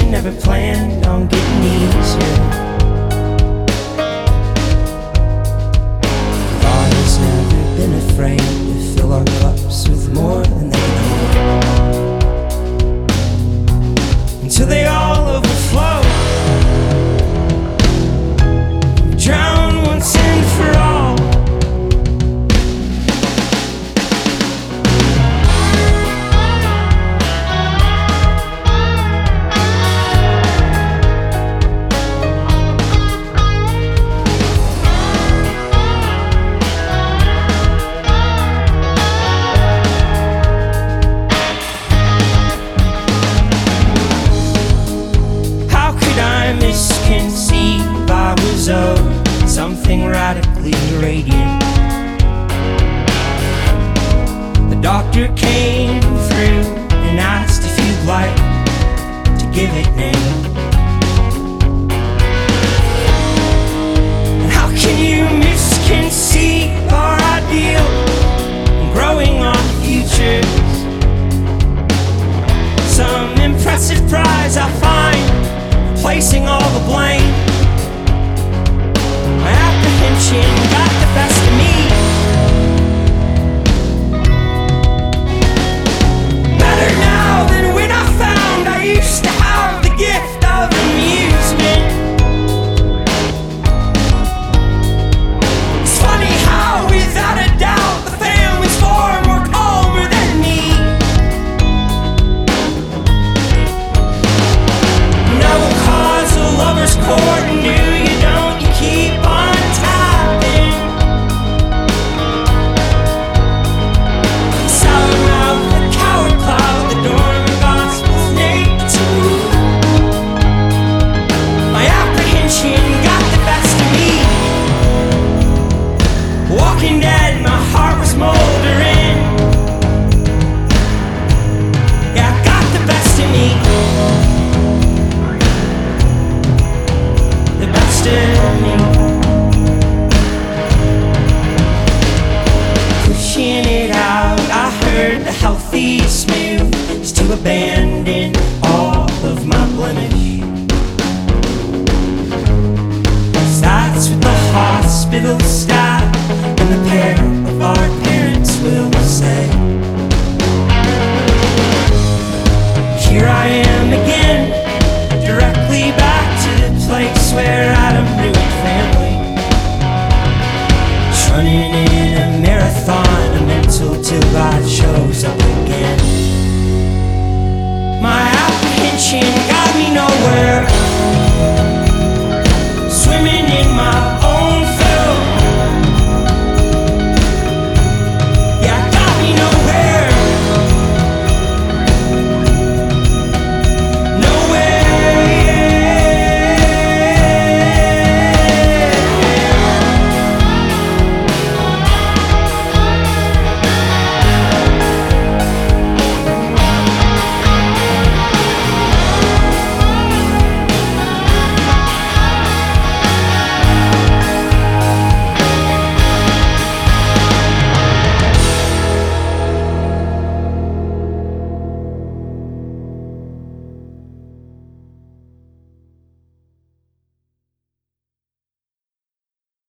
never planned on getting easier. God has never been afraid to fill our cups with more than they can hold, until they all overflow. Drown once and for all. Misconceive I was owed something radically radiant. The doctor came through and asked if you'd like to give it name. And how can you misconceive our ideal and growing on futures? Some impressive prize I find, placing all the blame. My apprehension got the best of me. Better now than when I found I used to have the gift of amusement. It's funny how, without a doubt, the family's far more calmer than me. Lover's court, and do you don't, you keep on tapping. Sour mouth, the coward cloud, the dormant gospel's naked too. My apprehension got the best of me. Walking dead, my heart was moldering. Yeah, got the best of me. Pushing it out, I heard the healthiest move is to abandon all of my blemish. 'Cause that's what the hospital staff and the pair of our parents will say.